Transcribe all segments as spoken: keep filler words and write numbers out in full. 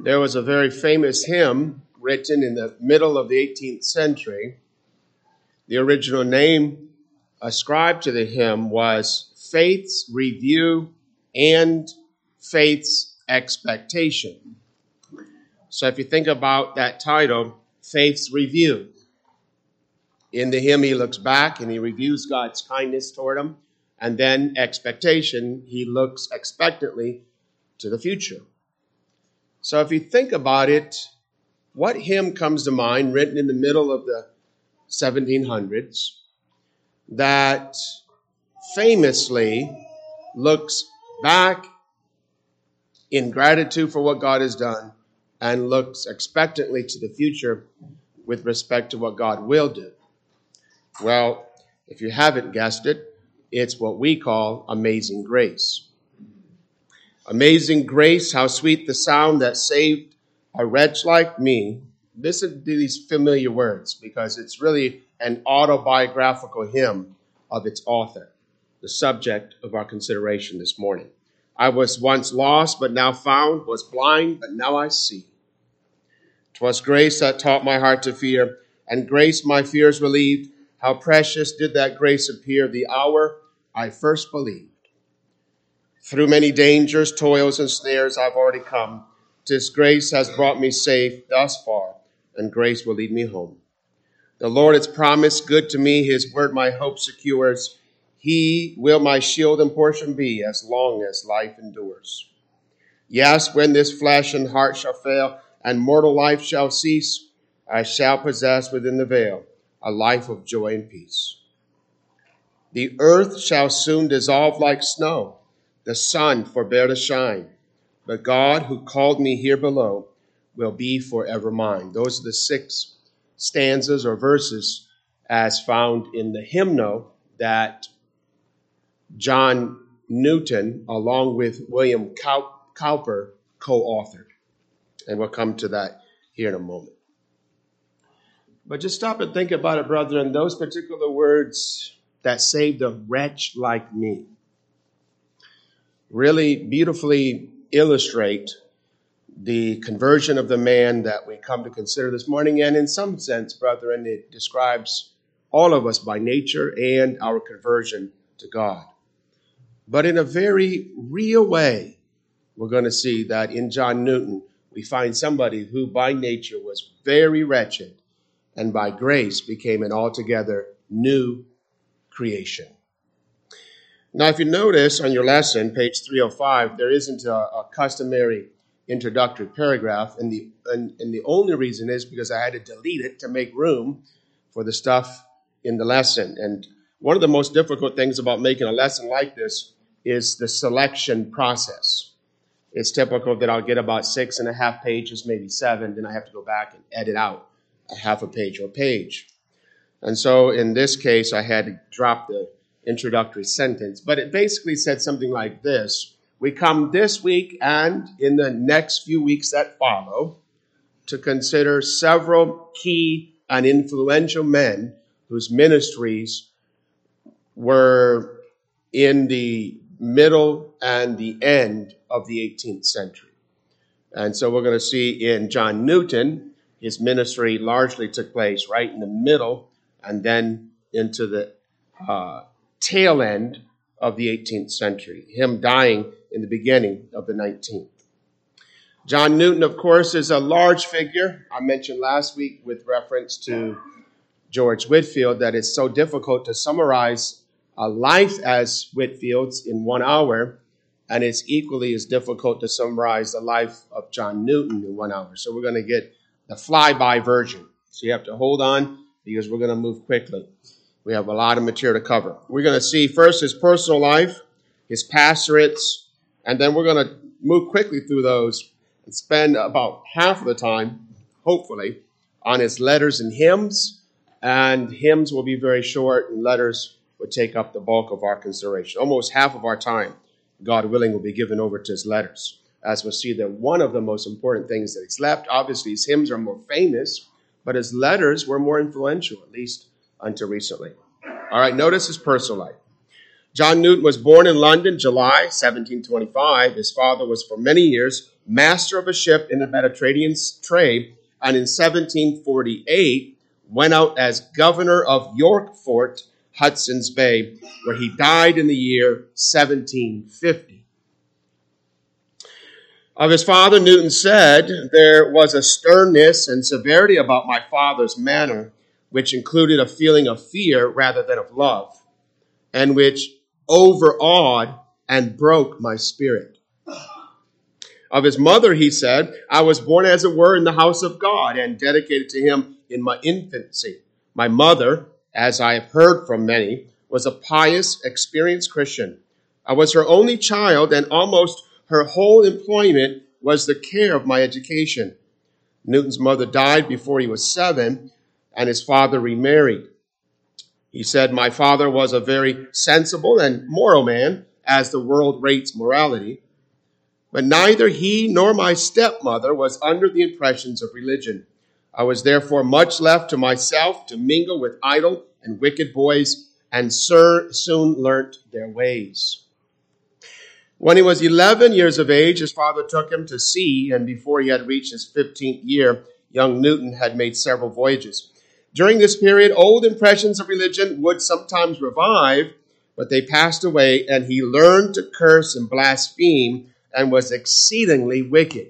There was a very famous hymn written in the middle of the eighteenth century. The original name ascribed to the hymn was Faith's Review and Faith's Expectation. So if you think about that title, Faith's Review, in the hymn he looks back and he reviews God's kindness toward him, and then expectation, he looks expectantly to the future. So if you think about it, what hymn comes to mind written in the middle of the seventeen hundreds that famously looks back in gratitude for what God has done and looks expectantly to the future with respect to what God will do? Well, if you haven't guessed it, it's what we call Amazing Grace. Amazing grace, how sweet the sound that saved a wretch like me. Listen to these familiar words because it's really an autobiographical hymn of its author, the subject of our consideration this morning. I was once lost, but now found, was blind, but now I see. 'Twas grace that taught my heart to fear, and grace my fears relieved. How precious did that grace appear the hour I first believed. Through many dangers, toils, and snares I've already come. 'Tis grace has brought me safe thus far, and grace will lead me home. The Lord has promised good to me, his word my hope secures. He will my shield and portion be as long as life endures. Yes, when this flesh and heart shall fail, and mortal life shall cease, I shall possess within the veil a life of joy and peace. The earth shall soon dissolve like snow, the sun forbear to shine, but God who called me here below will be forever mine. Those are the six stanzas or verses as found in the hymnal that John Newton, along with William Cowper, co-authored. And we'll come to that here in a moment. But just stop and think about it, brethren. Those particular words that saved a wretch like me really beautifully illustrate the conversion of the man that we come to consider this morning. And in some sense, brethren, it describes all of us by nature and our conversion to God. But in a very real way, we're going to see that in John Newton, we find somebody who by nature was very wretched and by grace became an altogether new creation. Now, if you notice on your lesson, page three oh five, there isn't a, a customary introductory paragraph, and the and, and the only reason is because I had to delete it to make room for the stuff in the lesson. And one of the most difficult things about making a lesson like this is the selection process. It's typical that I'll get about six and a half pages, maybe seven, then I have to go back and edit out a half a page or a page. And so in this case, I had to drop the introductory sentence, but it basically said something like this. We come this week and in the next few weeks that follow to consider several key and influential men whose ministries were in the middle and the end of the eighteenth century. And so we're going to see in John Newton, his ministry largely took place right in the middle and then into the uh, tail end of the eighteenth century, him dying in the beginning of the nineteenth. John Newton, of course, is a large figure. I mentioned last week with reference to George Whitefield that it's so difficult to summarize a life as Whitefield's in one hour, and it's equally as difficult to summarize the life of John Newton in one hour. So we're going to get the flyby version. So you have to hold on because we're going to move quickly. We have a lot of material to cover. We're going to see first his personal life, his pastorates, and then we're going to move quickly through those and spend about half of the time, hopefully, on his letters and hymns. And hymns will be very short, and letters will take up the bulk of our consideration. Almost half of our time, God willing, will be given over to his letters. As we'll see that one of the most important things that he's left, obviously his hymns are more famous, but his letters were more influential, at least until recently. All right, notice his personal life. John Newton was born in London, July seventeen twenty-five. His father was for many years master of a ship in the Mediterranean trade, and in seventeen forty-eight went out as governor of York Fort, Hudson's Bay, where he died in the year seventeen fifty. Of his father, Newton said, "There was a sternness and severity about my father's manner, which included a feeling of fear rather than of love, and which overawed and broke my spirit." Of his mother, he said, "I was born, as it were, in the house of God and dedicated to him in my infancy. My mother, as I have heard from many, was a pious, experienced Christian. I was her only child, and almost her whole employment was the care of my education." Newton's mother died before he was seven, and his father remarried. He said, "My father was a very sensible and moral man, as the world rates morality. But neither he nor my stepmother was under the impressions of religion. I was therefore much left to myself to mingle with idle and wicked boys, and soon learnt their ways." When he was eleven years of age, his father took him to sea, and before he had reached his fifteenth year, young Newton had made several voyages. During this period, old impressions of religion would sometimes revive, but they passed away, and he learned to curse and blaspheme and was exceedingly wicked.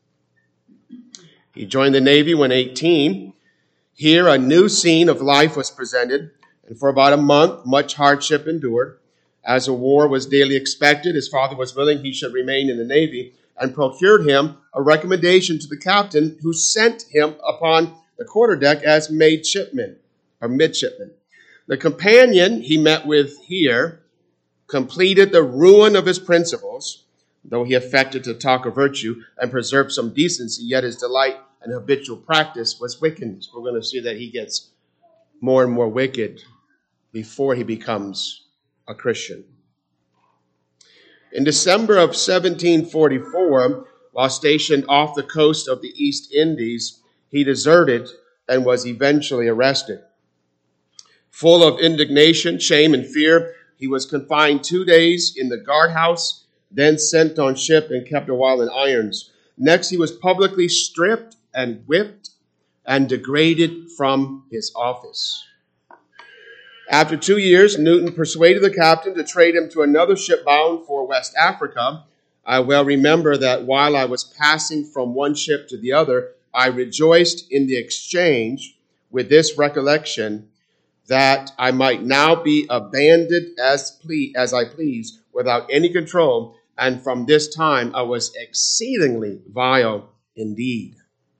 He joined the Navy when eighteen. Here, a new scene of life was presented, and for about a month, much hardship endured. As a war was daily expected, his father was willing he should remain in the Navy and procured him a recommendation to the captain, who sent him upon the quarterdeck as midshipman or midshipman. The companion he met with here completed the ruin of his principles. Though he affected to talk of virtue and preserve some decency, yet his delight and habitual practice was wickedness. We're going to see that he gets more and more wicked before he becomes a Christian. In December of seventeen forty-four, while stationed off the coast of the East Indies, he deserted and was eventually arrested. Full of indignation, shame, and fear, he was confined two days in the guardhouse, then sent on ship and kept a while in irons. Next, he was publicly stripped and whipped and degraded from his office. After two years, Newton persuaded the captain to trade him to another ship bound for West Africa. I well remember that while I was passing from one ship to the other, I rejoiced in the exchange with this recollection, that I might now be abandoned as ple- as I please, without any control, and from this time I was exceedingly vile indeed.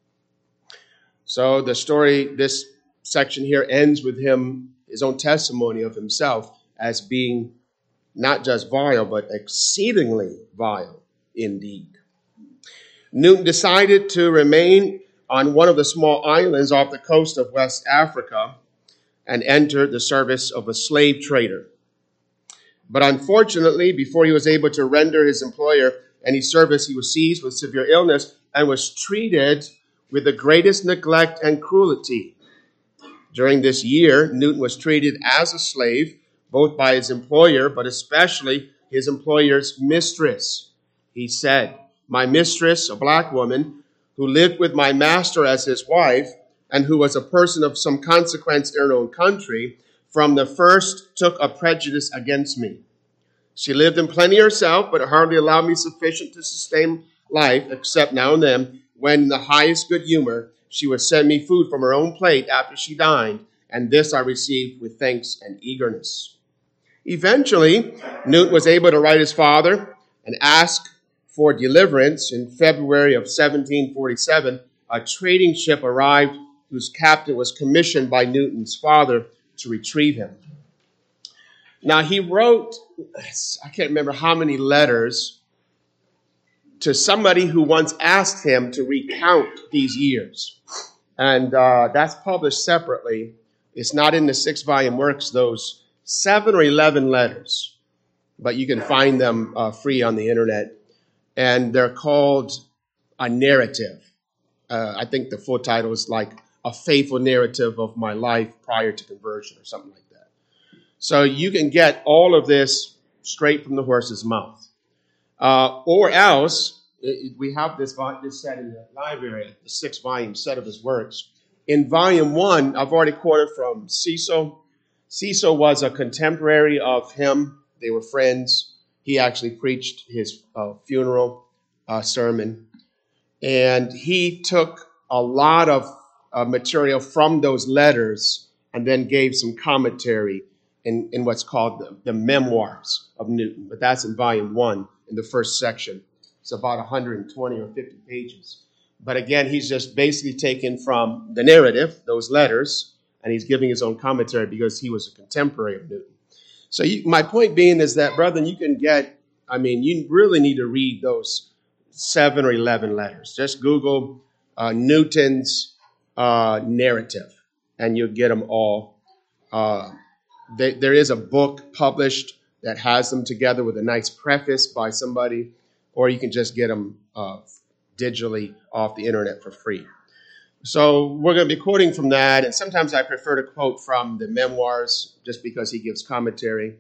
So the story, this section here ends with him, his own testimony of himself as being not just vile, but exceedingly vile indeed. Newton decided to remain on one of the small islands off the coast of West Africa and entered the service of a slave trader. But unfortunately, before he was able to render his employer any service, he was seized with severe illness and was treated with the greatest neglect and cruelty. During this year, Newton was treated as a slave, both by his employer, but especially his employer's mistress. He said, "My mistress, a black woman, who lived with my master as his wife, and who was a person of some consequence in her own country, from the first took a prejudice against me. She lived in plenty herself, but hardly allowed me sufficient to sustain life, except now and then, when in the highest good humor, she would send me food from her own plate after she dined, and this I received with thanks and eagerness." Eventually, Newton was able to write his father and ask for deliverance. In February of seventeen forty-seven, a trading ship arrived whose captain was commissioned by Newton's father to retrieve him. Now, he wrote, I can't remember how many letters, to somebody who once asked him to recount these years. And uh, that's published separately. It's not in the six-volume works, those seven or eleven letters. But you can find them uh, free on the internet. And they're called a narrative. Uh, I think the full title is like A Faithful Narrative of My Life Prior to Conversion or something like that. So you can get all of this straight from the horse's mouth. Uh, or else It, it- we have this, vo- this set in the library, the six volume set of his works. In volume one, I've already quoted from Cecil. Cecil was a contemporary of him. They were friends. He actually preached his uh, funeral uh, sermon. And he took a lot of uh, material from those letters and then gave some commentary in, in what's called the, the Memoirs of Newton. But that's in volume one, in the first section. It's about one hundred twenty or fifty pages. But again, he's just basically taken from the narrative, those letters, and he's giving his own commentary because he was a contemporary of Newton. So you, my point being is that, brethren, you can get, I mean, you really need to read those seven or eleven letters. Just Google uh, Newton's uh, narrative, and you'll get them all. Uh, they, there is a book published that has them together with a nice preface by somebody, or you can just get them uh, digitally off the internet for free. So we're going to be quoting from that, and sometimes I prefer to quote from the Memoirs just because he gives commentary.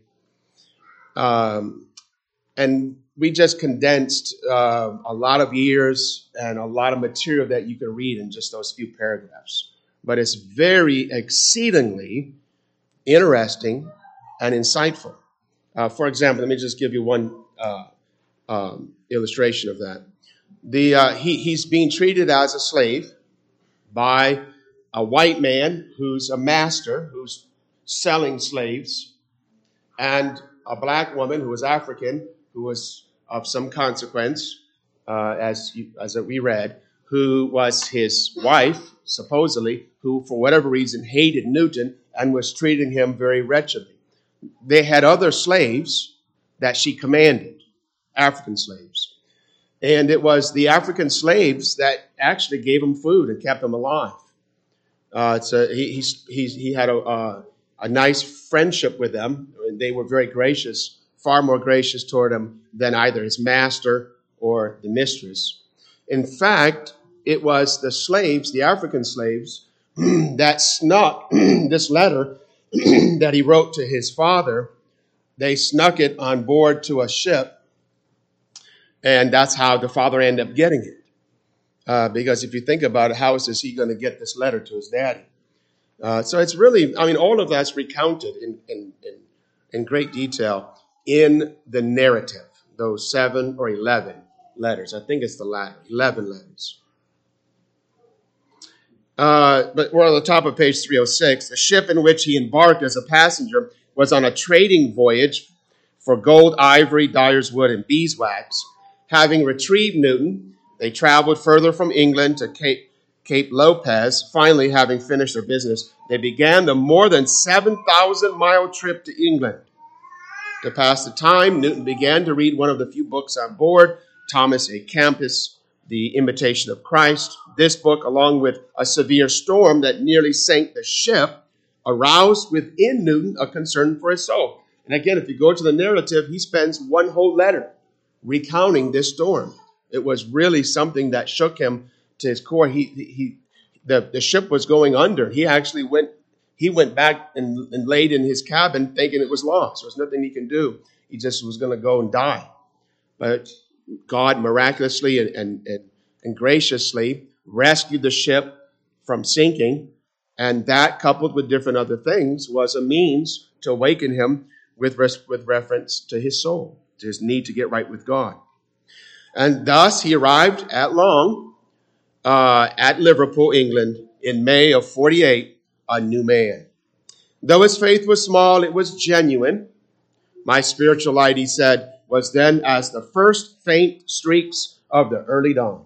Um, and we just condensed uh, a lot of years and a lot of material that you can read in just those few paragraphs. But it's very exceedingly interesting and insightful. Uh, for example, let me just give you one uh, um, illustration of that. The uh, he, he's being treated as a slave by a white man who's a master, who's selling slaves, and a black woman who was African, who was of some consequence, uh, as you, as we read, who was his wife, supposedly, who for whatever reason hated Newton and was treating him very wretchedly. They had other slaves that she commanded, African slaves. And it was the African slaves that actually gave him food and kept him alive. Uh, so he, he's, he's, he had a, a, a nice friendship with them. And they were very gracious, far more gracious toward him than either his master or the mistress. In fact, it was the slaves, the African slaves, that snuck this letter that he wrote to his father. They snuck it on board to a ship. And that's how the father ended up getting it. Uh, because if you think about it, how is he going to get this letter to his daddy? Uh, so it's really, I mean, all of that's recounted in, in, in, in great detail in the narrative, those seven or eleven letters. I think it's the latter, eleven letters. Uh, but we're on the top of page three oh six. The ship in which he embarked as a passenger was on a trading voyage for gold, ivory, dyer's wood, and beeswax. Having retrieved Newton, they traveled further from England to Cape, Cape Lopez. Finally, having finished their business, they began the more than seven thousand mile trip to England. To pass the time, Newton began to read one of the few books on board, Thomas A. Kempis, The Imitation of Christ. This book, along with a severe storm that nearly sank the ship, aroused within Newton a concern for his soul. And again, if you go to the narrative, he spends one whole letter recounting this storm. It was really something that shook him to his core. He, he, the, the ship was going under. He actually went, he went back and, and laid in his cabin thinking it was lost. There was nothing he can do. He just was going to go and die. But God miraculously and, and, and, and graciously rescued the ship from sinking. And that, coupled with different other things, was a means to awaken him with, res- with reference to his soul, to his need to get right with God. And thus he arrived at long uh, at Liverpool, England, in May of forty-eight, a new man. Though his faith was small, it was genuine. My spiritual light, he said, was then as the first faint streaks of the early dawn.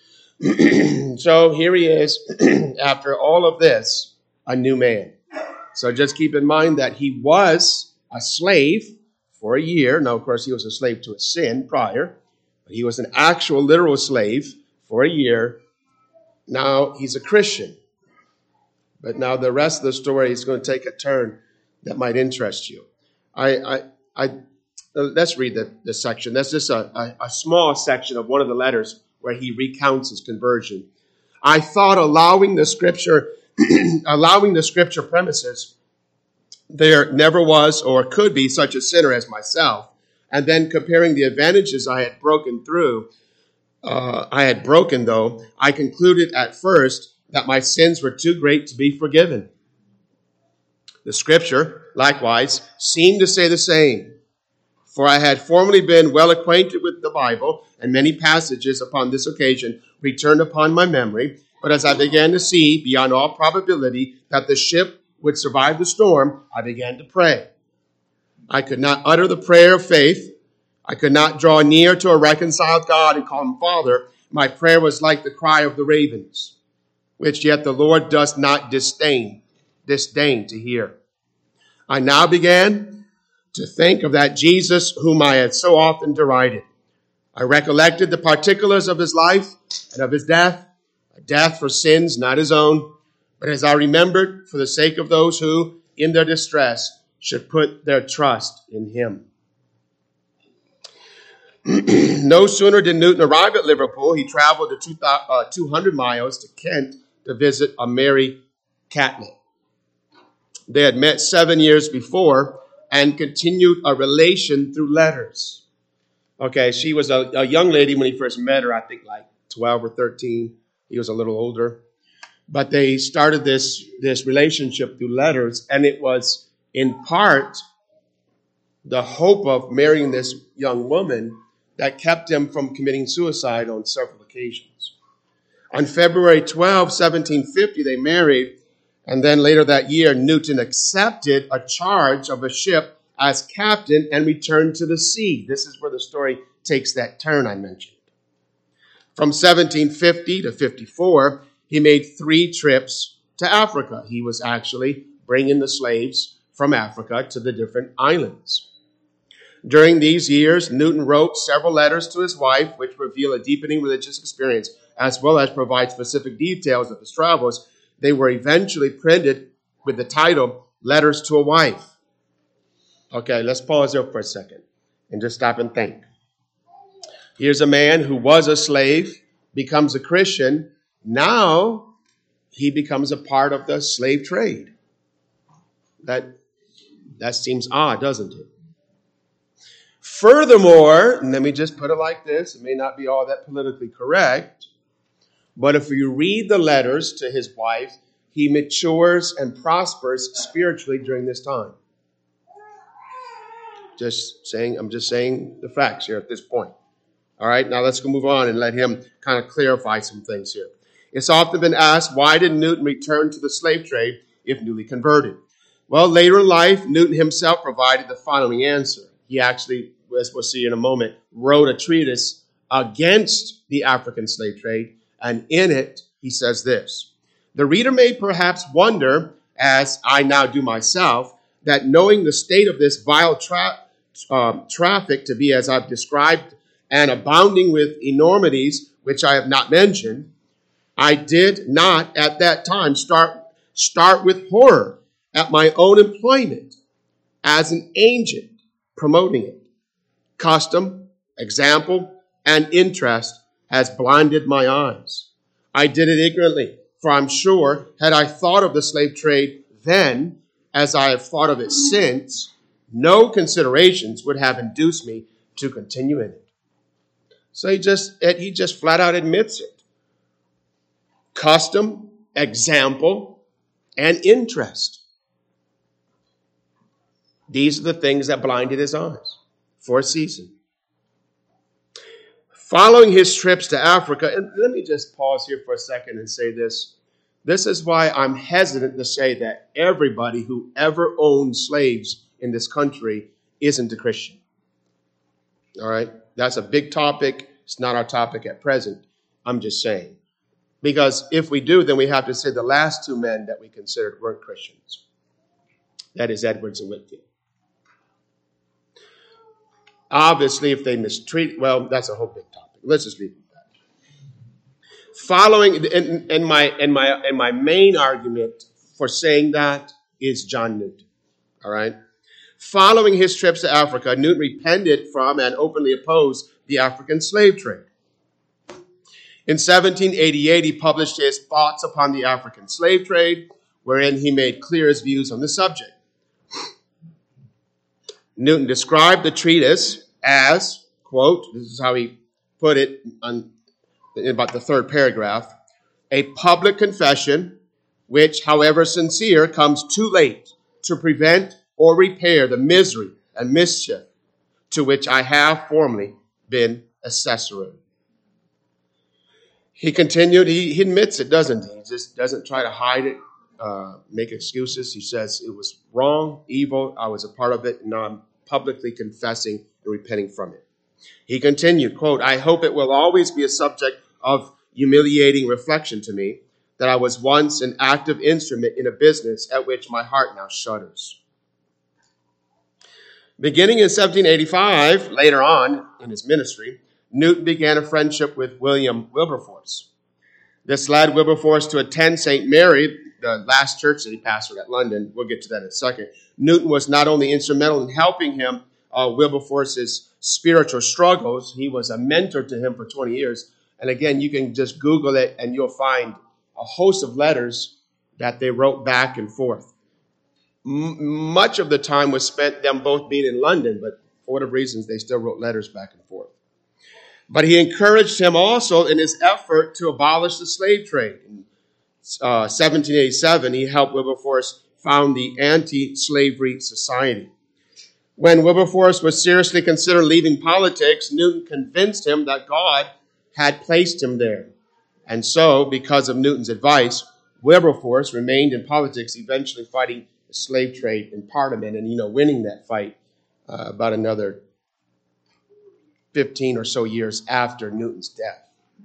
So here he is, after all of this, a new man. So just keep in mind that he was a slave for a year. Now, of course, he was a slave to a sin prior. But he was an actual literal slave for a year. Now he's a Christian. But now the rest of the story is going to take a turn that might interest you. I, I, I let's read the, the section. That's just a, a, a small section of one of the letters where he recounts his conversion. I thought allowing the scripture, allowing the scripture premises, there never was or could be such a sinner as myself. And then comparing the advantages I had broken through, uh, I had broken, though, I concluded at first that my sins were too great to be forgiven. The scripture, likewise, seemed to say the same. For I had formerly been well acquainted with the Bible, and many passages upon this occasion returned upon my memory. But as I began to see, beyond all probability, that the ship would survive the storm, I began to pray. I could not utter the prayer of faith. I could not draw near to a reconciled God and call him Father. My prayer was like the cry of the ravens, which yet the Lord does not disdain, disdain to hear. I now began to think of that Jesus whom I had so often derided. I recollected the particulars of his life and of his death, a death for sins not his own, but as I remembered, for the sake of those who, in their distress, should put their trust in him. No sooner did Newton arrive at Liverpool, he traveled to two hundred miles to Kent to visit a Mary Catnip. They had met seven years before and continued a relation through letters. Okay, she was a, a young lady when he first met her, I think like twelve or thirteen. He was a little older. But they started this, this relationship through letters, and it was in part the hope of marrying this young woman that kept him from committing suicide on several occasions. On February twelfth, seventeen fifty, they married. And then later that year, Newton accepted a charge of a ship as captain and returned to the sea. This is where the story takes that turn I mentioned. From seventeen fifty to fifty-four, he made three trips to Africa. He was actually bringing the slaves from Africa to the different islands. During these years, Newton wrote several letters to his wife, which reveal a deepening religious experience, as well as provide specific details of his travels. They were eventually printed with the title, Letters to a Wife. Okay, let's pause there for a second and just stop and think. Here's a man who was a slave, becomes a Christian. Now he becomes a part of the slave trade. That, that seems odd, doesn't it? Furthermore, and let me just put it like this, it may not be all that politically correct, but if you read the letters to his wife, he matures and prospers spiritually during this time. Just saying, I'm just saying the facts here at this point. All right, now let's go move on and let him kind of clarify some things here. It's often been asked, why did Newton return to the slave trade if newly converted? Well, later in life, Newton himself provided the following answer. He actually, as we'll see in a moment, wrote a treatise against the African slave trade. And in it, he says this: the reader may perhaps wonder, as I now do myself, that knowing the state of this vile tra- uh, traffic to be as I've described and abounding with enormities which I have not mentioned, I did not at that time start, start with horror at my own employment as an agent promoting it. Custom, example, and interest has blinded my eyes. I did it ignorantly, for I'm sure had I thought of the slave trade then, as I have thought of it since, no considerations would have induced me to continue in it. So he just, he just flat out admits it. Custom, example, and interest. These are the things that blinded his eyes for a season. Following his trips to Africa, and let me just pause here for a second and say this. This is why I'm hesitant to say that everybody who ever owned slaves in this country isn't a Christian. All right? That's a big topic. It's not our topic at present. I'm just saying. Because if we do, then we have to say the last two men that we considered weren't Christians. That is Edwards and Whitefield. Obviously, if they mistreat, well, that's a whole big topic. Let's just leave it at that. Following, and, and my and my and my main argument for saying that is John Newton. All right. Following his trips to Africa, Newton repented from and openly opposed the African slave trade. In seventeen eighty-eight, he published his Thoughts upon the African Slave Trade, wherein he made clear his views on the subject. Newton described the treatise as, quote, this is how he put it on, in about the third paragraph, a public confession, which, however sincere, comes too late to prevent or repair the misery and mischief to which I have formerly been accessory. He continued, he, he admits it, doesn't he? He just doesn't try to hide it, uh, make excuses. He says it was wrong, evil, I was a part of it, and now I'm publicly confessing and repenting from it. He continued, quote, I hope it will always be a subject of humiliating reflection to me that I was once an active instrument in a business at which my heart now shudders. Beginning in seventeen eighty-five, later on in his ministry, Newton began a friendship with William Wilberforce. This led Wilberforce to attend Saint Mary, the last church that he pastored at London. We'll get to that in a second. Newton was not only instrumental in helping him, uh, Wilberforce's spiritual struggles, he was a mentor to him for twenty years. And again, you can just Google it and you'll find a host of letters that they wrote back and forth. M- much of the time was spent them both being in London, but for whatever reasons, they still wrote letters back and forth. But he encouraged him also in his effort to abolish the slave trade. In uh, seventeen eighty-seven, he helped Wilberforce found the Anti-Slavery Society. When Wilberforce was seriously considering leaving politics, Newton convinced him that God had placed him there. And so, because of Newton's advice, Wilberforce remained in politics, eventually fighting the slave trade in Parliament and, you know, winning that fight uh, about another fifteen or so years after Newton's death.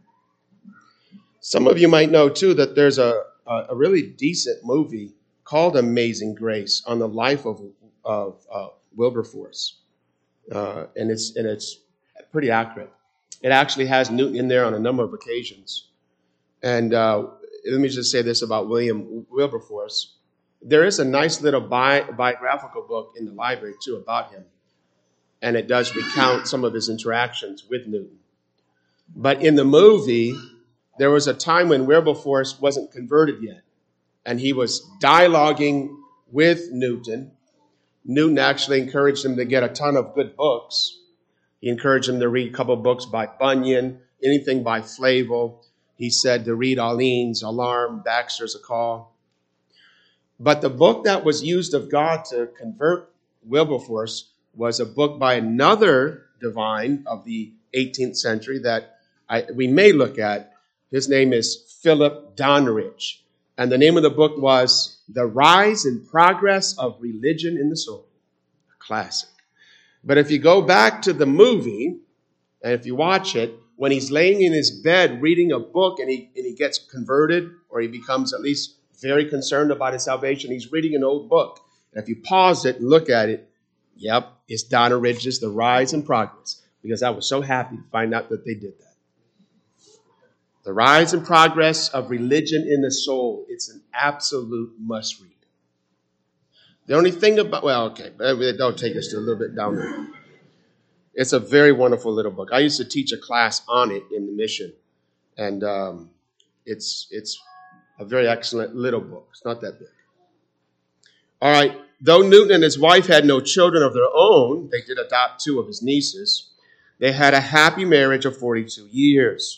Some of you might know, too, that there's a, a really decent movie called Amazing Grace on the life of, of uh, Wilberforce. Uh, and it's and it's pretty accurate. It actually has Newton in there on a number of occasions. And uh, let me just say this about William Wilberforce. There is a nice little bi- biographical book in the library, too, about him. And it does recount some of his interactions with Newton. But in the movie, there was a time when Wilberforce wasn't converted yet. And he was dialoguing with Newton. Newton actually encouraged him to get a ton of good books. He encouraged him to read a couple of books by Bunyan, anything by Flavel. He said to read Orleans, Alarm, Baxter's A Call. But the book that was used of God to convert Wilberforce was a book by another divine of the eighteenth century that I, we may look at. His name is Philip Doddridge. And the name of the book was The Rise and Progress of Religion in the Soul. A classic. But if you go back to the movie, and if you watch it, when he's laying in his bed reading a book and he, and he gets converted, or he becomes at least very concerned about his salvation, he's reading an old book. And if you pause it and look at it, yep, it's Doddridge's The Rise and Progress, because I was so happy to find out that they did that. The Rise and Progress of Religion in the Soul. It's an absolute must read. The only thing about, well, okay, don't take us to a little bit down there. It's a very wonderful little book. I used to teach a class on it in the mission, and um, it's it's a very excellent little book. It's not that big. All right. Though Newton and his wife had no children of their own, they did adopt two of his nieces. They had a happy marriage of forty-two years.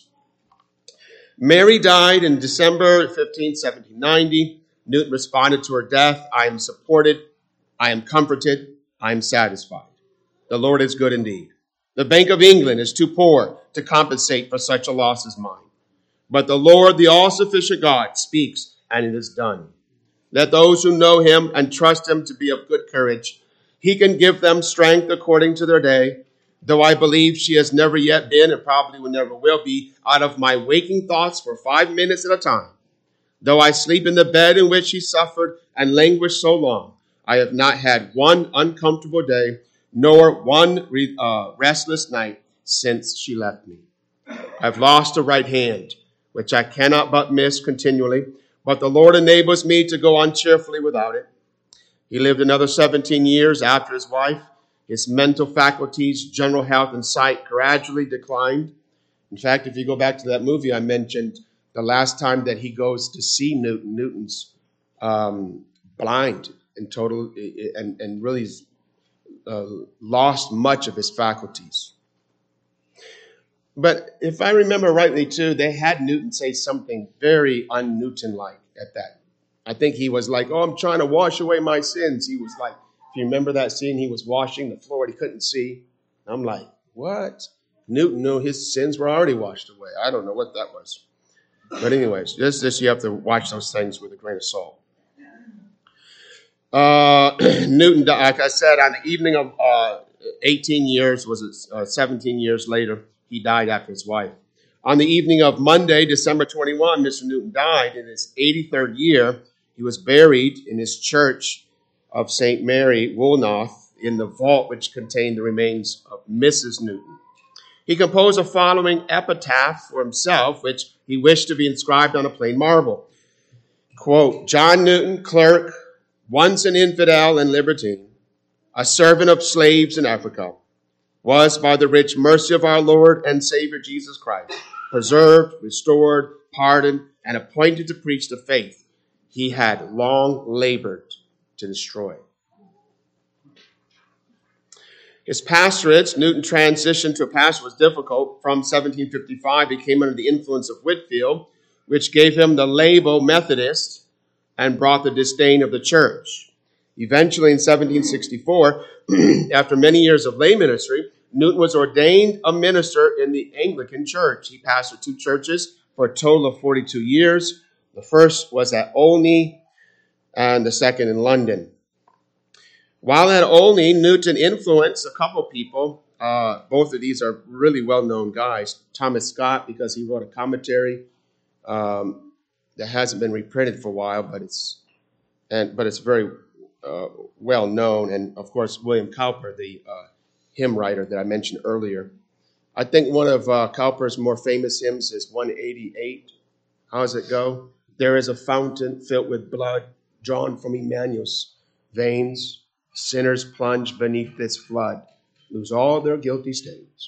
Mary died in December fifteenth, seventeen ninety. Newton responded to her death, I am supported, I am comforted, I am satisfied. The Lord is good indeed. The Bank of England is too poor to compensate for such a loss as mine. But the Lord, the all-sufficient God, speaks, and it is done. Let those who know him and trust him to be of good courage. He can give them strength according to their day. Though I believe she has never yet been and probably will never will be out of my waking thoughts for five minutes at a time. Though I sleep in the bed in which she suffered and languished so long, I have not had one uncomfortable day, nor one uh, restless night since she left me. I've lost a right hand, which I cannot but miss continually, but the Lord enables me to go on cheerfully without it. He lived another seventeen years after his wife. His mental faculties, general health, and sight gradually declined. In fact, if you go back to that movie I mentioned, the last time that he goes to see Newton, Newton's um, blind and total, and, and really uh, lost much of his faculties. But if I remember rightly, too, they had Newton say something very un-Newton-like at that. I think he was like, oh, I'm trying to wash away my sins. He was like, if you remember that scene, he was washing the floor and he couldn't see. I'm like, what? Newton knew his sins were already washed away. I don't know what that was. But anyways, just this, you have to watch those things with a grain of salt. Uh, Newton, like I said, on the evening of uh, eighteen years, was it uh, seventeen years later, he died after his wife. On the evening of Monday, December twenty-first, Mister Newton died in his eighty-third year. He was buried in his church of Saint Mary, Woolnoth, in the vault which contained the remains of Missus Newton. He composed the following epitaph for himself, which he wished to be inscribed on a plain marble. Quote, John Newton, clerk, once an infidel and libertine, a servant of slaves in Africa, was by the rich mercy of our Lord and Savior Jesus Christ preserved, restored, pardoned, and appointed to preach the faith he had long labored to destroy. His pastorate, Newton transition to a pastor was difficult. From seventeen fifty-five, he came under the influence of Whitefield, which gave him the label Methodist and brought the disdain of the church. Eventually, in seventeen sixty-four, after many years of lay ministry, Newton was ordained a minister in the Anglican Church. He pastored two churches for a total of forty-two years. The first was at Olney and the second in London. While at Olney, Newton influenced a couple people. Uh, both of these are really well-known guys. Thomas Scott, because he wrote a commentary um, that hasn't been reprinted for a while, but it's and but it's very uh, well known. And of course, William Cowper, the uh, hymn writer that I mentioned earlier. I think one of uh, Cowper's more famous hymns is one eighty-eight. How does it go? There is a fountain filled with blood drawn from Emmanuel's veins. Sinners plunge beneath this flood, lose all their guilty stains.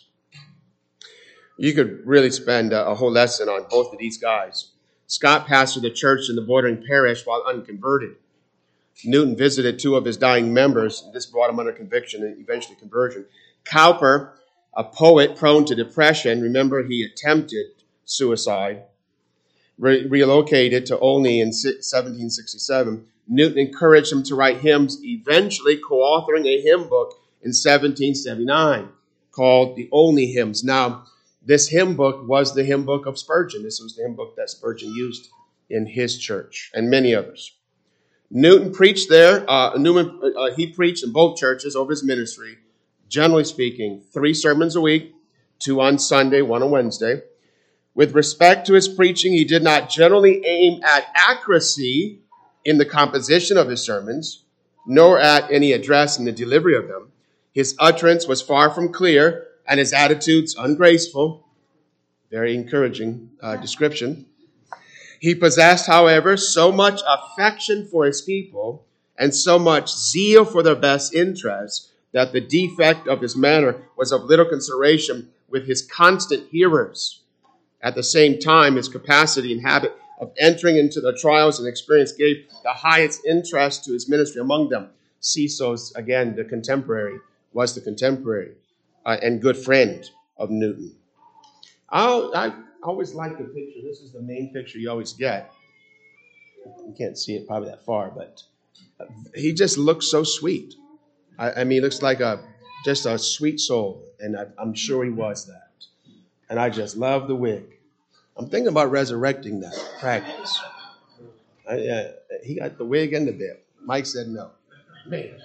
You could really spend a, a whole lesson on both of these guys. Scott pastored the church in the bordering parish while unconverted. Newton visited two of his dying members. This brought him under conviction and eventually conversion. Cowper, a poet prone to depression, remember he attempted suicide, re- relocated to Olney in seventeen sixty-seven. Newton encouraged him to write hymns, eventually co-authoring a hymn book in seventeen seventy-nine called the Olney Hymns. Now, this hymn book was the hymn book of Spurgeon. This was the hymn book that Spurgeon used in his church and many others. Newton preached there. Uh, Newman, uh, he preached in both churches over his ministry, generally speaking, three sermons a week, two on Sunday, one on Wednesday. With respect to his preaching, he did not generally aim at accuracy in the composition of his sermons, nor at any address in the delivery of them. His utterance was far from clear, and his attitudes ungraceful. Very encouraging uh, description. He possessed, however, so much affection for his people and so much zeal for their best interests that the defect of his manner was of little consideration with his constant hearers. At the same time, his capacity and habit of entering into the trials and experience gave the highest interest to his ministry among them. Cecil's, again, the contemporary, was the contemporary uh, and good friend of Newton. I'll, I always like the picture. This is the main picture you always get. You can't see it probably that far, but he just looks so sweet. I, I mean, he looks like a just a sweet soul, and I, I'm sure he was that. And I just love the wig. I'm thinking about resurrecting that practice. I, uh, he got the wig and the bib. Mike said no. Man.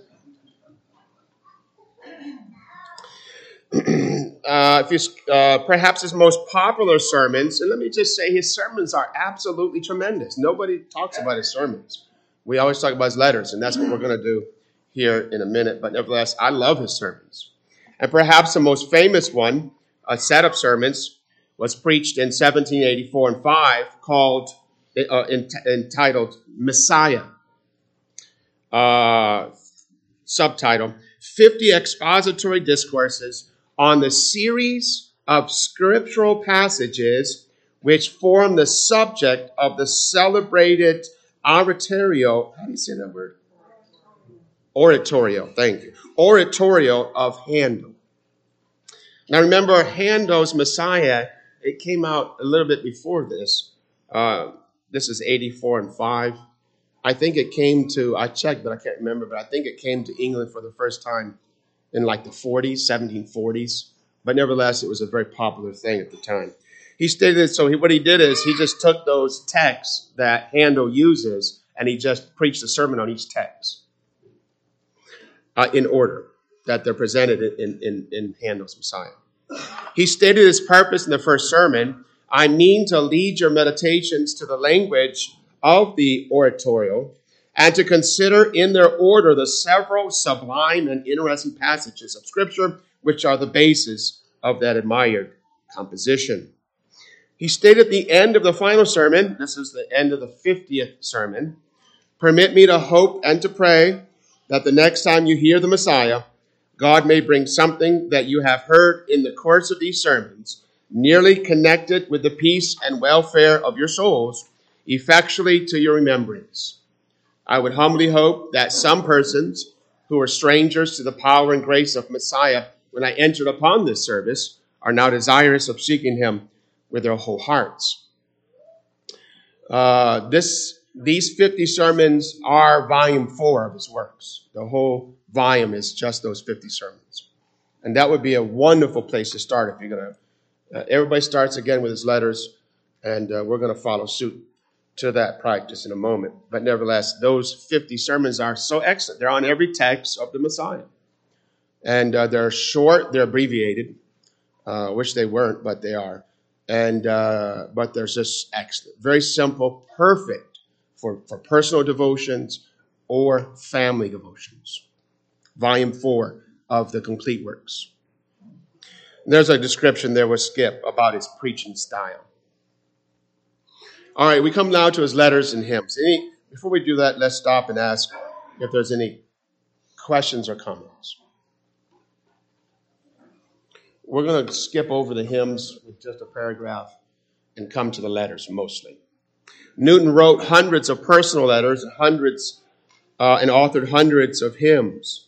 uh, if you, uh, perhaps his most popular sermons, and let me just say his sermons are absolutely tremendous. Nobody talks about his sermons. We always talk about his letters, and that's what we're going to do here in a minute. But nevertheless, I love his sermons. And perhaps the most famous one, a set of sermons, was preached in seventeen eighty-four and five, called uh, ent- entitled Messiah. Uh, subtitle: fifty expository discourses on the series of scriptural passages which form the subject of the celebrated oratorio. How do you say that word? Oratorio. Thank you. Oratorio of Handel. Now remember, Handel's Messiah, it came out a little bit before this. Uh, this is eighty-four and five. I think it came to, I checked, but I can't remember, but I think it came to England for the first time in like the forties, seventeen forties. But nevertheless, it was a very popular thing at the time. He stated, so he, what he did is he just took those texts that Handel uses and he just preached a sermon on each text uh, in order that they're presented in, in, in Handel's Messiah. He stated his purpose in the first sermon: I mean to lead your meditations to the language of the oratorio and to consider in their order the several sublime and interesting passages of Scripture which are the basis of that admired composition. He stated at the end of the final sermon, this is the end of the fiftieth sermon, permit me to hope and to pray that the next time you hear the Messiah, God may bring something that you have heard in the course of these sermons, nearly connected with the peace and welfare of your souls, effectually to your remembrance. I would humbly hope that some persons who were strangers to the power and grace of Messiah when I entered upon this service are now desirous of seeking him with their whole hearts. Uh, this, these fifty sermons are volume four of his works. The whole volume is just those fifty sermons. And that would be a wonderful place to start if you're going to. Uh, everybody starts again with his letters, and uh, we're going to follow suit to that practice in a moment. But nevertheless, those fifty sermons are so excellent. They're on every text of the Messiah. And uh, they're short, they're abbreviated. Uh, wish they weren't, but they are. And uh, but they're just excellent. Very simple, perfect for, for personal devotions or family devotions. Volume four of the complete works. There's a description there with Skip about his preaching style. All right, we come now to his letters and hymns. Any, before we do that, let's stop and ask if there's any questions or comments. We're going to skip over the hymns with just a paragraph and come to the letters mostly. Newton wrote hundreds of personal letters, hundreds, uh, and authored hundreds of hymns.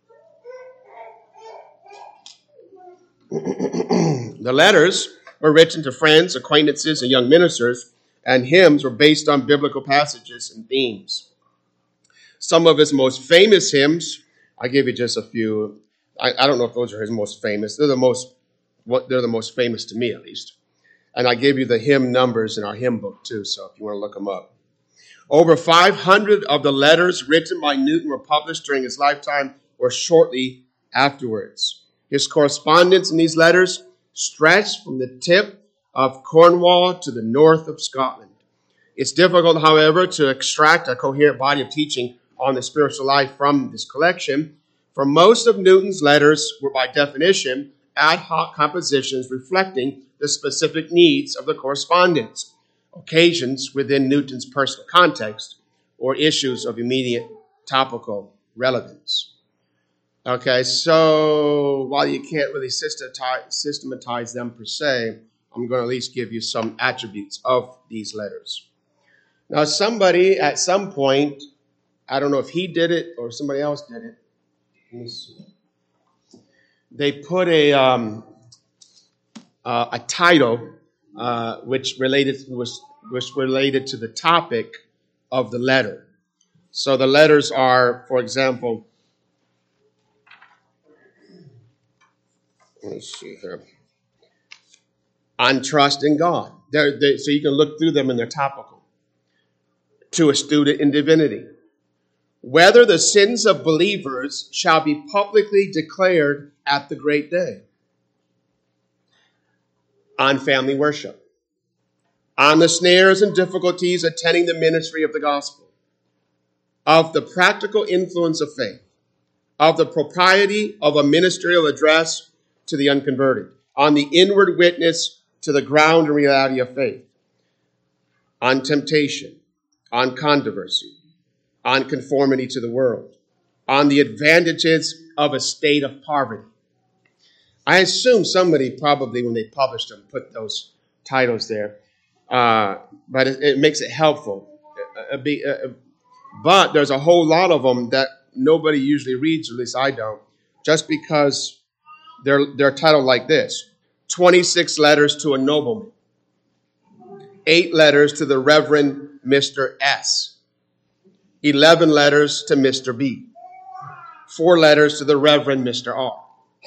The letters were written to friends, acquaintances, and young ministers, and hymns were based on biblical passages and themes. Some of his most famous hymns, I'll give you just a few. I, I don't know if those are his most famous. They're the most, what they're the most famous to me, at least. And I gave you the hymn numbers in our hymn book, too, so if you want to look them up. Over five hundred of the letters written by Newton were published during his lifetime or shortly afterwards. His correspondence in these letters stretched from the tip of Cornwall to the north of Scotland. It's difficult, however, to extract a coherent body of teaching on the spiritual life from this collection, for most of Newton's letters were by definition ad hoc compositions reflecting the specific needs of the correspondence, occasions within Newton's personal context, or issues of immediate topical relevance. Okay, so while you can't really systematize them per se, I'm going to at least give you some attributes of these letters. Now, somebody at some point, I don't know if he did it or somebody else did it, let me see. They put a um, uh, a title uh, which related was was related to the topic of the letter. So the letters are, for example, let me see here. On trust in God. They're, they, so you can look through them and they're topical. To a student in divinity. Whether the sins of believers shall be publicly declared at the great day. On family worship. On the snares and difficulties attending the ministry of the gospel. Of the practical influence of faith. Of the propriety of a ministerial address to the unconverted. On the inward witness to the ground and reality of faith. On temptation. On controversy. On conformity to the world. On the advantages of a state of poverty. I assume somebody probably, when they published them, put those titles there. Uh, but it, it makes it helpful. Uh, uh, but there's a whole lot of them that nobody usually reads, or at least I don't, just because They're, they're titled like this: twenty-six letters to a nobleman, eight letters to the Reverend Mister S, eleven letters to Mister B, four letters to the Reverend Mister R.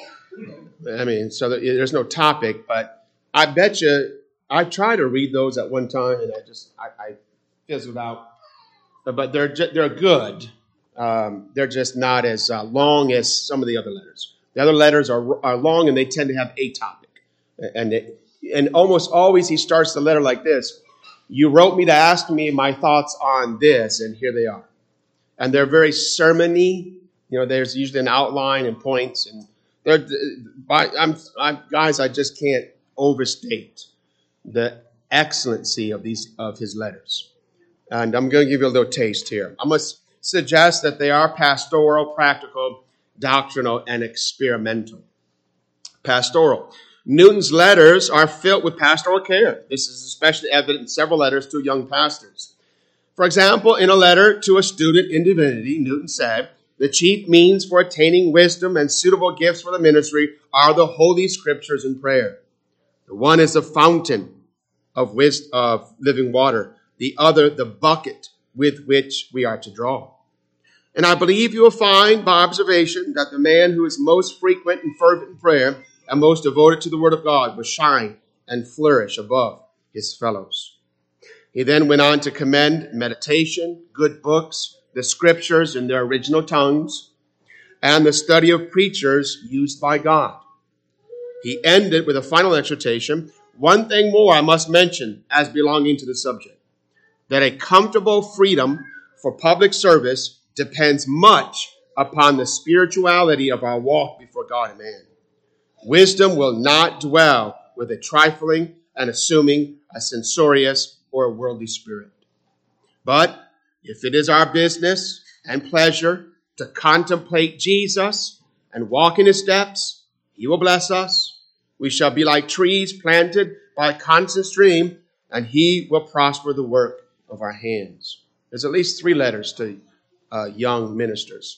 I mean, so there's no topic, but I bet you I tried to read those at one time, and I just I, I fizzled out. But they're they're good. Um, they're just not as uh, long as some of the other letters. The other letters are are long, and they tend to have a topic. And it, and almost always he starts the letter like this: "You wrote me to ask me my thoughts on this, and here they are." And they're very sermon-y. You know, there's usually an outline and points, and they're. I'm, I'm guys, I just can't overstate the excellency of these of his letters. And I'm going to give you a little taste here. I must suggest that they are pastoral, practical, doctrinal, and experimental. Pastoral. Newton's letters are filled with pastoral care. This is especially evident in several letters to young pastors. For example, in a letter to a student in divinity, Newton said, "The chief means for attaining wisdom and suitable gifts for the ministry are the Holy Scriptures and prayer. The one is the fountain of wisdom, of living water. The other, the bucket with which we are to draw." And I believe you will find by observation that the man who is most frequent and fervent in prayer and most devoted to the Word of God will shine and flourish above his fellows. He then went on to commend meditation, good books, the Scriptures in their original tongues, and the study of preachers used by God. He ended with a final exhortation: "One thing more I must mention as belonging to the subject, that a comfortable freedom for public service depends much upon the spirituality of our walk before God and man. Wisdom will not dwell with a trifling and assuming, a censorious, or a worldly spirit. But if it is our business and pleasure to contemplate Jesus and walk in his steps, he will bless us. We shall be like trees planted by a constant stream, and he will prosper the work of our hands." There's at least three letters to uh, young ministers.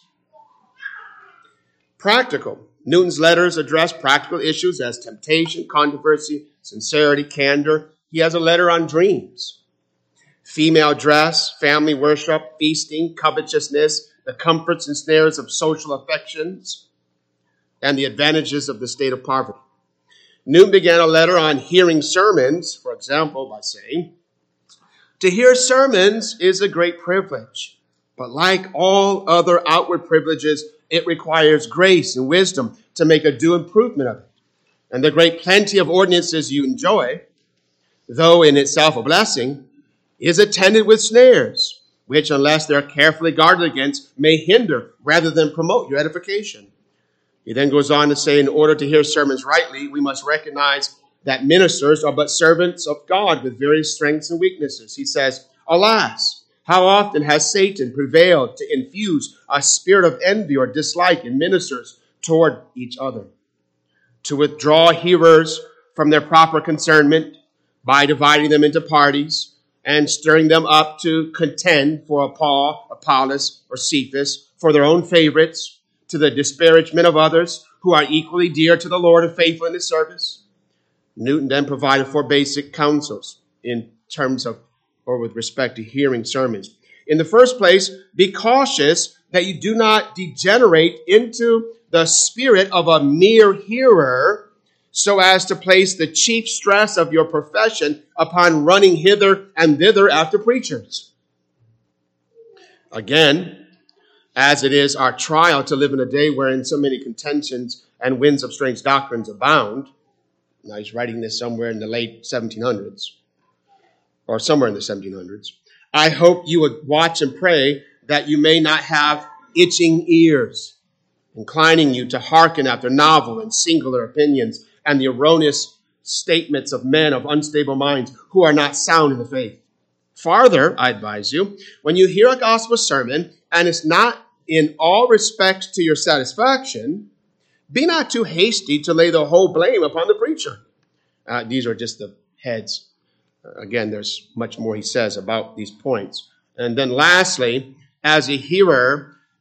Practical. Newton's letters address practical issues as temptation, controversy, sincerity, candor. He has a letter on dreams, female dress, family worship, feasting, covetousness, the comforts and snares of social affections, and the advantages of the state of poverty. Newton began a letter on hearing sermons, for example, by saying, "To hear sermons is a great privilege, but like all other outward privileges, it requires grace and wisdom to make a due improvement of it. And the great plenty of ordinances you enjoy, though in itself a blessing, is attended with snares, which, unless they're carefully guarded against, may hinder rather than promote your edification." He then goes on to say, in order to hear sermons rightly, we must recognize that ministers are but servants of God with various strengths and weaknesses. He says, "Alas, how often has Satan prevailed to infuse a spirit of envy or dislike in ministers toward each other, to withdraw hearers from their proper concernment by dividing them into parties and stirring them up to contend for Paul, Apollos, or Cephas, for their own favorites, to the disparagement of others who are equally dear to the Lord and faithful in his service." Newton then provided four basic counsels in terms of, or with respect to hearing sermons. In the first place, be cautious that you do not degenerate into the spirit of a mere hearer so as to place the chief stress of your profession upon running hither and thither after preachers. Again, as it is our trial to live in a day wherein so many contentions and winds of strange doctrines abound. Now he's writing this somewhere in the late seventeen hundreds, or somewhere in the seventeen hundreds. "I hope you would watch and pray that you may not have itching ears, inclining you to hearken after novel and singular opinions and the erroneous statements of men of unstable minds who are not sound in the faith. Farther, I advise you, when you hear a gospel sermon and it's not in all respects to your satisfaction, be not too hasty to lay the whole blame upon the preacher." Uh, these are just the heads. Uh, again, there's much more he says about these points. And then lastly, as a hearer,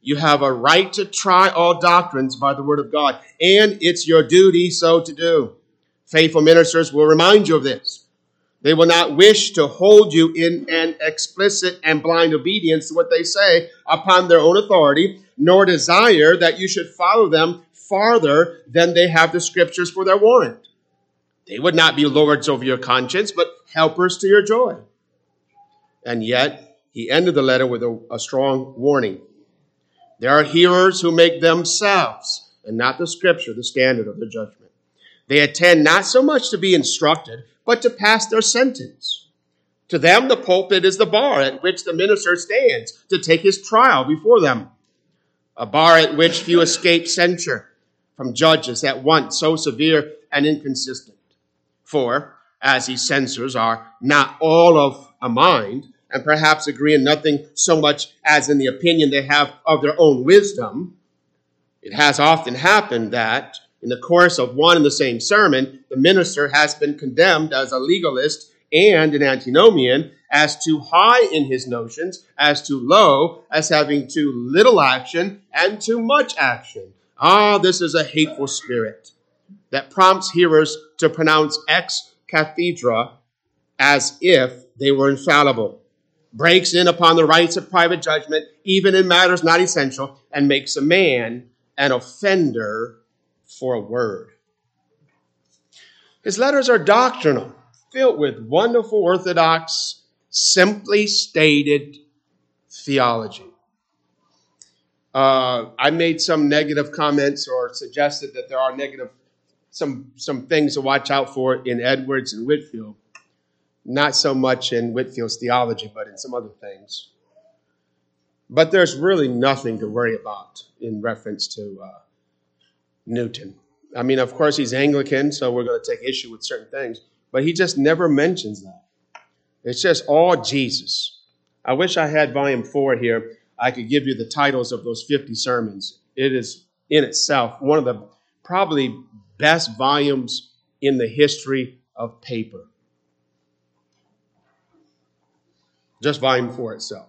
You have a right to try all doctrines by the word of God, and it's your duty so to do. Faithful ministers will remind you of this. They will not wish to hold you in an explicit and blind obedience to what they say upon their own authority, nor desire that you should follow them farther than they have the scriptures for their warrant. They would not be lords over your conscience, but helpers to your joy. And yet, he ended the letter with a, a strong warning. There are hearers who make themselves, and not the scripture, the standard of their judgment. They attend not so much to be instructed, but to pass their sentence. To them, the pulpit is the bar at which the minister stands to take his trial before them, a bar at which few escape censure from judges at once so severe and inconsistent. For, as these censors are not all of a mind, and perhaps agree in nothing so much as in the opinion they have of their own wisdom, it has often happened that in the course of one and the same sermon, the minister has been condemned as a legalist and an antinomian, as too high in his notions, as too low, as having too little action and too much action. Ah, this is a hateful spirit that prompts hearers to pronounce ex cathedra as if they were infallible, breaks in upon the rights of private judgment, even in matters not essential, and makes a man an offender for a word. His letters are doctrinal, filled with wonderful orthodox, simply stated theology. Uh, I made some negative comments or suggested that there are negative, some, some things to watch out for in Edwards and Whitefield. Not so much in Whitefield's theology, but in some other things. But there's really nothing to worry about in reference to uh, Newton. I mean, of course, he's Anglican, so we're going to take issue with certain things. But he just never mentions that. It's just all Jesus. I wish I had volume four here. I could give you the titles of those fifty sermons. It is, in itself, one of the probably best volumes in the history of paper. Just volume four itself.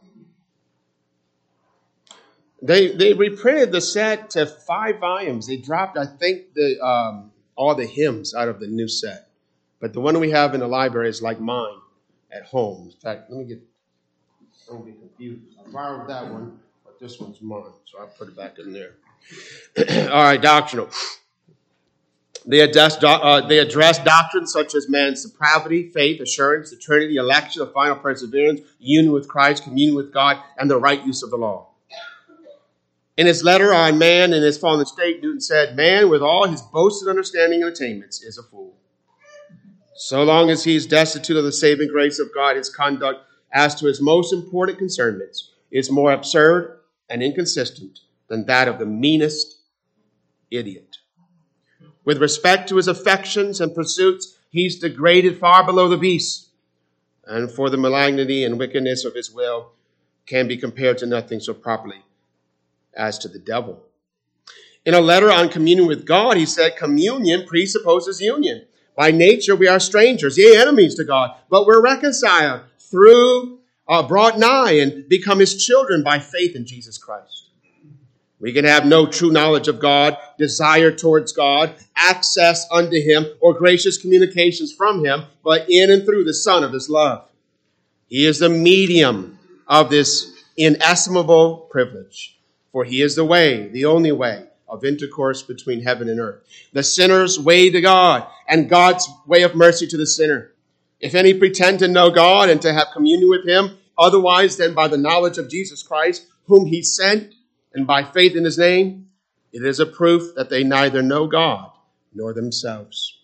They they reprinted the set to five volumes. They dropped, I think, the um, all the hymns out of the new set. But the one we have in the library is like mine at home. In fact, let me get, don't be confused. I borrowed that one, but this one's mine. So I put it back in there. All right, doctrinal. They address, uh, they address doctrines such as man's depravity, faith, assurance, the Trinity, election, the final perseverance, union with Christ, communion with God, and the right use of the law. In his letter on man in his fallen state, Newton said, man, with all his boasted understanding and attainments, is a fool. So long as he is destitute of the saving grace of God, his conduct as to his most important concernments is more absurd and inconsistent than that of the meanest idiot. With respect to his affections and pursuits, he's degraded far below the beast, and for the malignity and wickedness of his will can be compared to nothing so properly as to the devil. In a letter on communion with God, he said, communion presupposes union. By nature, we are strangers, yea, enemies to God, but we're reconciled through, uh, brought nigh, and become his children by faith in Jesus Christ. We can have no true knowledge of God, desire towards God, access unto him, or gracious communications from him, but in and through the Son of his love. He is the medium of this inestimable privilege, for he is the way, the only way of intercourse between heaven and earth. The sinner's way to God, and God's way of mercy to the sinner. If any pretend to know God and to have communion with him, otherwise than by the knowledge of Jesus Christ, whom he sent, and by faith in his name, it is a proof that they neither know God nor themselves.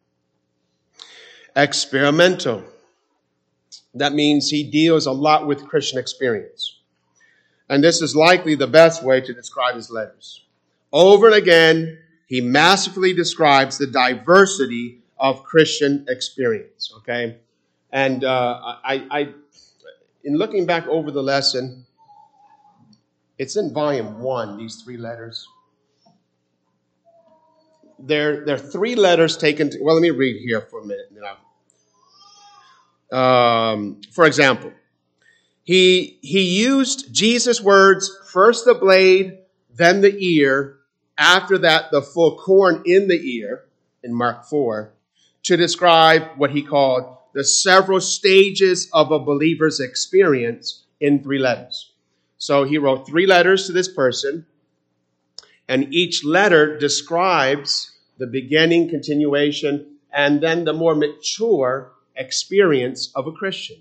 Experimental. That means he deals a lot with Christian experience. And this is likely the best way to describe his letters. Over and again, he masterfully describes the diversity of Christian experience. Okay? And uh, I, I, in looking back over the lesson, it's in volume one, these three letters. There, there are three letters taken to, well, let me read here for a minute. You know. Um, for example, He, he used Jesus' words, first the blade, then the ear, after that the full corn in the ear, in Mark four, to describe what he called the several stages of a believer's experience in three letters. So he wrote three letters to this person, and each letter describes the beginning, continuation, and then the more mature experience of a Christian.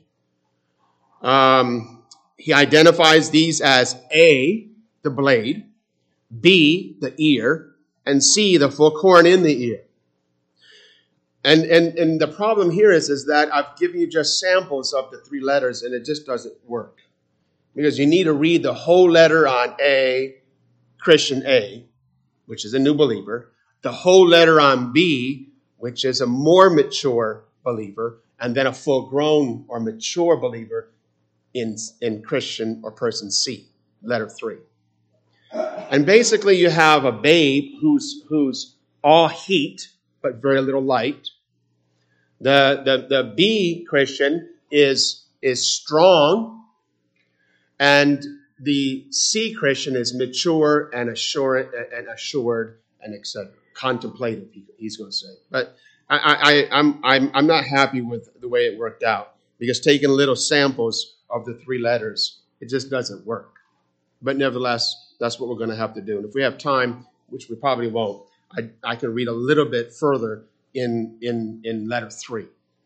Um, he identifies these as A, the blade, B, the ear, and C, the full corn in the ear. And, and, and the problem here is, is that I've given you just samples of the three letters, and it just doesn't work. Because you need to read the whole letter on A, Christian A, which is a new believer, the whole letter on B, which is a more mature believer, and then a full-grown or mature believer in, in Christian or person C, letter three. And basically you have a babe who's, who's all heat, but very little light. The, the, the B Christian is, is strong, and the C Christian is mature and assured and assured and et cetera. Contemplative, he's going to say. But I, I, I'm, I'm, I'm not happy with the way it worked out, because taking little samples of the three letters, it just doesn't work. But nevertheless, that's what we're going to have to do. And if we have time, which we probably won't, I, I can read a little bit further in, in, in letter three.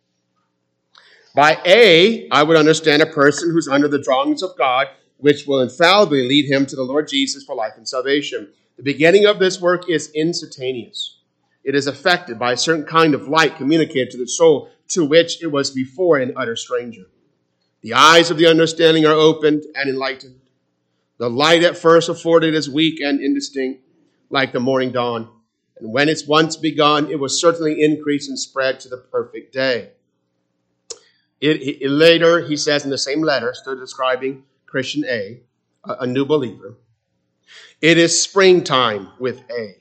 By A, I would understand a person who's under the drawings of God, which will infallibly lead him to the Lord Jesus for life and salvation. The beginning of this work is instantaneous. It is affected by a certain kind of light communicated to the soul, to which it was before an utter stranger. The eyes of the understanding are opened and enlightened. The light at first afforded is weak and indistinct, like the morning dawn. And when it's once begun, it will certainly increase and spread to the perfect day. It, it, later, he says in the same letter, still describing Christian A, a, a new believer, it is springtime with A.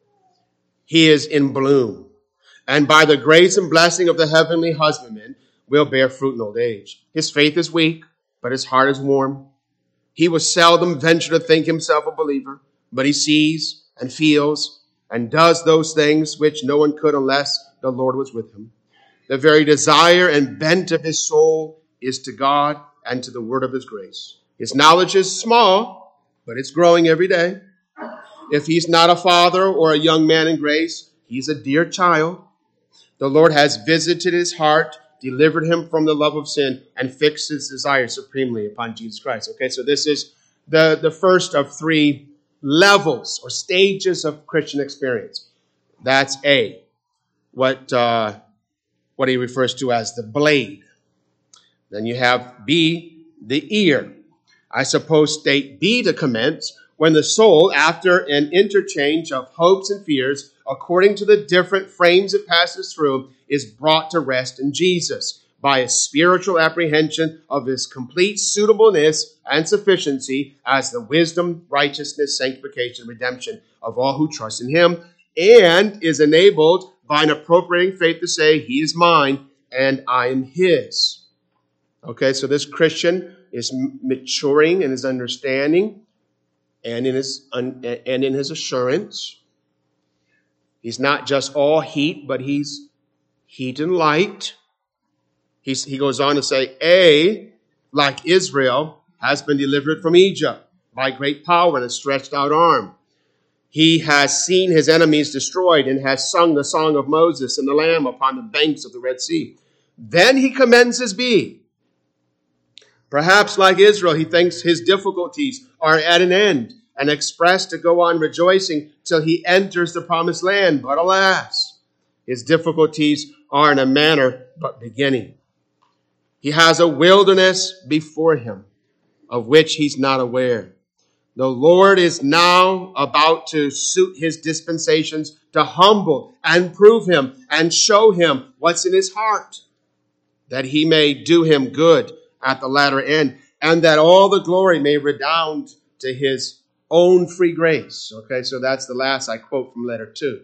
He is in bloom, and by the grace and blessing of the heavenly husbandman, will bear fruit in old age. His faith is weak, but his heart is warm. He will seldom venture to think himself a believer, but he sees and feels and does those things which no one could unless the Lord was with him. The very desire and bent of his soul is to God and to the word of his grace. His knowledge is small, but it's growing every day. If he's not a father or a young man in grace, he's a dear child. The Lord has visited his heart, delivered him from the love of sin, and fixed his desire supremely upon Jesus Christ. Okay, so this is the, the first of three levels or stages of Christian experience. That's A, what, uh, what he refers to as the blade. Then you have B, the ear. I suppose state B to commence when the soul, after an interchange of hopes and fears, according to the different frames it passes through, is brought to rest in Jesus by a spiritual apprehension of his complete suitableness and sufficiency as the wisdom, righteousness, sanctification, redemption of all who trust in him, and is enabled by an appropriating faith to say, he is mine and I am his. Okay, so this Christian is maturing in his understanding and in his and in his assurance. He's not just all heat, but he's heat and light. He's, he goes on to say, A, like Israel, has been delivered from Egypt by great power and a stretched out arm. He has seen his enemies destroyed and has sung the song of Moses and the Lamb upon the banks of the Red Sea. Then he commences B. Perhaps like Israel, he thinks his difficulties are at an end and expects to go on rejoicing till he enters the promised land. But alas, his difficulties are in a manner but beginning. He has a wilderness before him of which he's not aware. The Lord is now about to suit his dispensations to humble and prove him and show him what's in his heart, that he may do him good at the latter end, and that all the glory may redound to his own free grace. Okay, so that's the last I quote from letter two.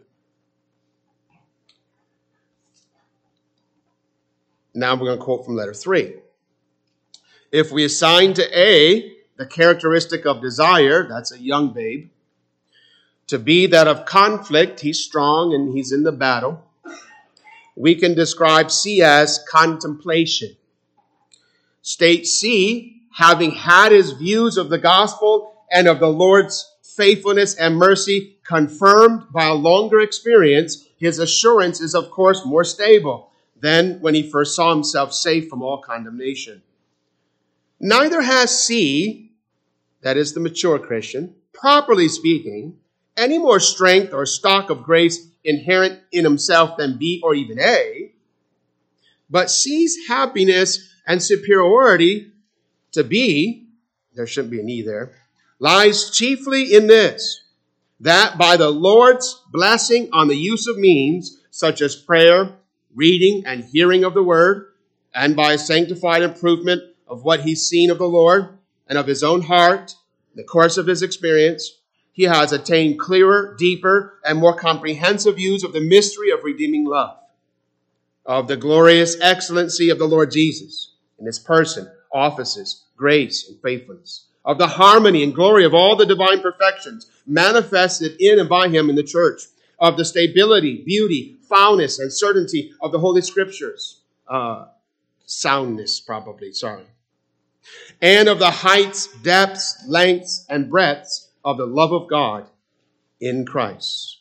Now we're going to quote from letter three. If we assign to A the characteristic of desire, that's a young babe. To B that of conflict, he's strong and he's in the battle. We can describe C as contemplation. State C, having had his views of the gospel and of the Lord's faithfulness and mercy confirmed by a longer experience, his assurance is, of course, more stable than when he first saw himself safe from all condemnation. Neither has C, that is the mature Christian, properly speaking, any more strength or stock of grace inherent in himself than B or even A, but C's happiness and superiority to B, there shouldn't be an E there, lies chiefly in this, that by the Lord's blessing on the use of means, such as prayer, reading, and hearing of the word, and by a sanctified improvement of what he's seen of the Lord and of his own heart, in the course of his experience, he has attained clearer, deeper, and more comprehensive views of the mystery of redeeming love, of the glorious excellency of the Lord Jesus in his person, offices, grace, and faithfulness, of the harmony and glory of all the divine perfections manifested in and by him in the church, of the stability, beauty, foundness, and certainty of the Holy Scriptures, uh, soundness probably, sorry, and of the heights, depths, lengths, and breadths of the love of God in Christ.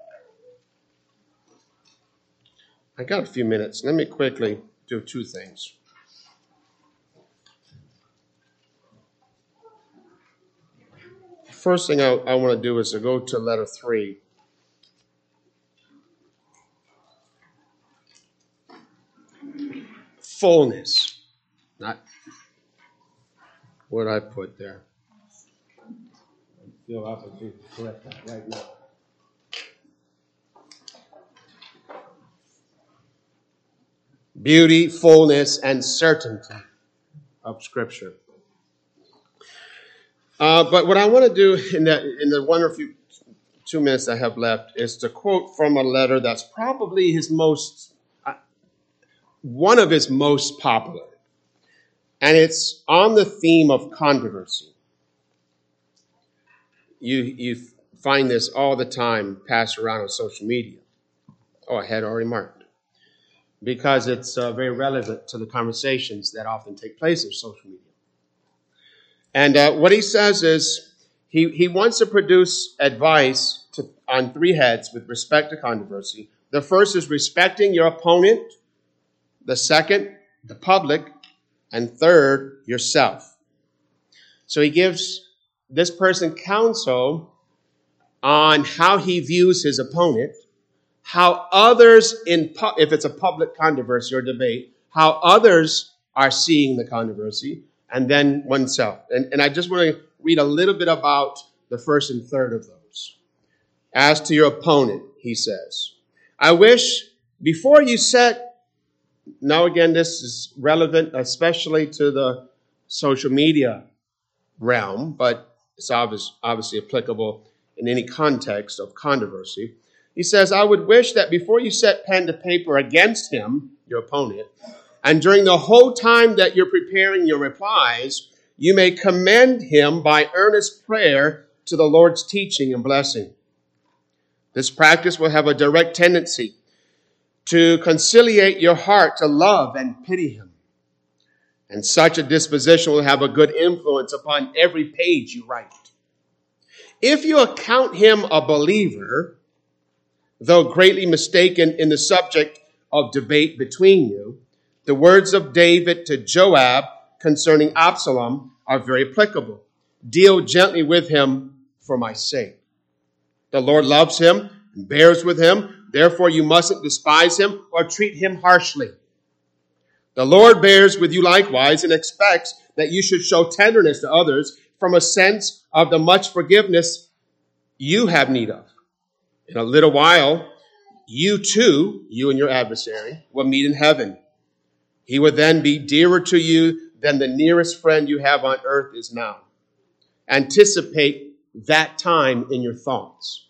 I got a few minutes. Let me quickly do two things. First thing I, I want to do is to go to letter three. Fullness. Not what I put there. I feel I have to correct that right now. Beauty, fullness, and certainty of Scripture. Uh, but what I want to do in the, in the one or few two minutes I have left is to quote from a letter that's probably his most, uh, one of his most popular. And it's on the theme of controversy. You, you find this all the time passed around on social media. Oh, I had already marked. Because it's uh, very relevant to the conversations that often take place in social media. And uh, what he says is he, he wants to produce advice to, on three heads with respect to controversy. The first is respecting your opponent. The second, the public. And third, yourself. So he gives this person counsel on how he views his opponent, how others, in pu- if it's a public controversy or debate, how others are seeing the controversy, and then oneself. And, and I just want to read a little bit about the first and third of those. As to your opponent, he says, I wish before you set, now again, this is relevant especially to the social media realm, but it's obvious, obviously applicable in any context of controversy. He says, I would wish that before you set pen to paper against him, your opponent, and during the whole time that you're preparing your replies, you may commend him by earnest prayer to the Lord's teaching and blessing. This practice will have a direct tendency to conciliate your heart to love and pity him. And such a disposition will have a good influence upon every page you write. If you account him a believer, though greatly mistaken in the subject of debate between you, the words of David to Joab concerning Absalom are very applicable. Deal gently with him for my sake. The Lord loves him and bears with him. Therefore, you mustn't despise him or treat him harshly. The Lord bears with you likewise and expects that you should show tenderness to others from a sense of the much forgiveness you have need of. In a little while, you too, you and your adversary, will meet in heaven. He will then be dearer to you than the nearest friend you have on earth is now. Anticipate that time in your thoughts.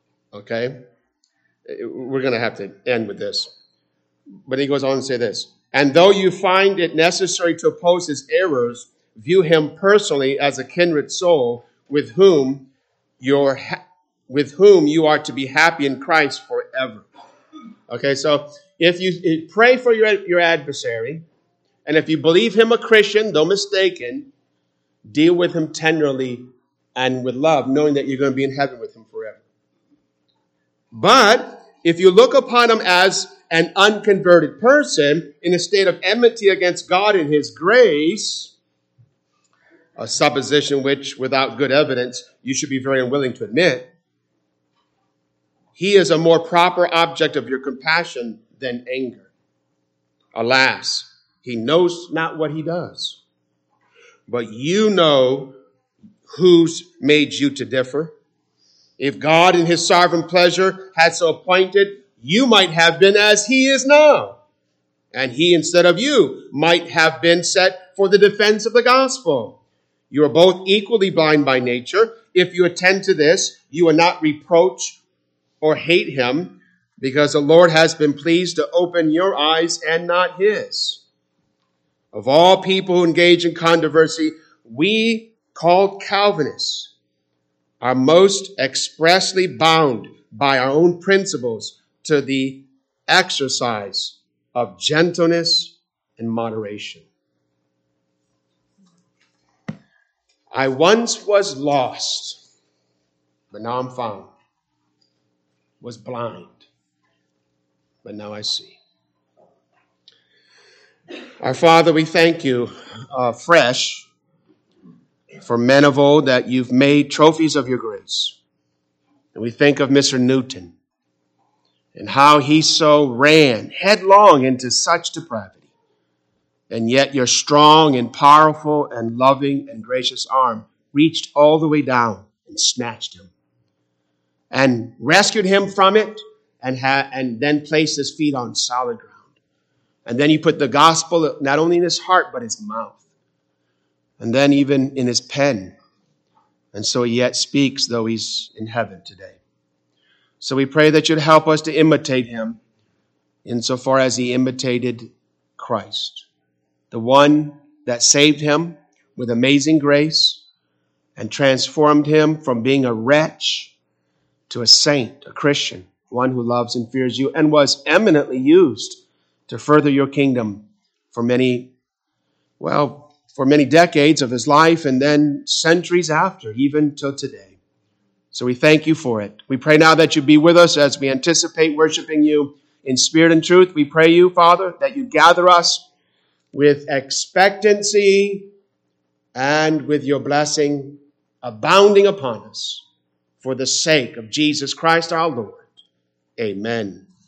Okay? We're going to have to end with this. But he goes on to say this. And though you find it necessary to oppose his errors, view him personally as a kindred soul with whom you're ha- with whom you are to be happy in Christ forever. Okay, so if you, you pray for your, your adversary, and if you believe him a Christian, though mistaken, deal with him tenderly and with love, knowing that you're going to be in heaven with him forever. But if you look upon him as an unconverted person in a state of enmity against God and his grace, a supposition which, without good evidence, you should be very unwilling to admit, he is a more proper object of your compassion than anger. Alas, he knows not what he does. But you know who's made you to differ. If God in his sovereign pleasure had so appointed, you might have been as he is now. And he, instead of you, might have been set for the defense of the gospel. You are both equally blind by nature. If you attend to this, you will not reproach or hate him, because the Lord has been pleased to open your eyes and not his. Of all people who engage in controversy, we, called Calvinists, are most expressly bound by our own principles to the exercise of gentleness and moderation. I once was lost, but now I'm found. Was blind, but now I see. Our Father, we thank you uh, fresh for men of old that you've made trophies of your grace. And we think of Mister Newton and how he so ran headlong into such depravity. And yet your strong and powerful and loving and gracious arm reached all the way down and snatched him and rescued him from it, and ha- and then placed his feet on solid ground. And then you put the gospel not only in his heart, but his mouth. And then even in his pen. And so he yet speaks, though he's in heaven today. So we pray that you'd help us to imitate him insofar as he imitated Christ, the one that saved him with amazing grace and transformed him from being a wretch to a saint, a Christian, one who loves and fears you, and was eminently used to further your kingdom for many, well, for many decades of his life and then centuries after, even till today. So we thank you for it. We pray now that you be with us as we anticipate worshiping you in spirit and truth. We pray you, Father, that you gather us with expectancy and with your blessing abounding upon us for the sake of Jesus Christ our Lord. Amen.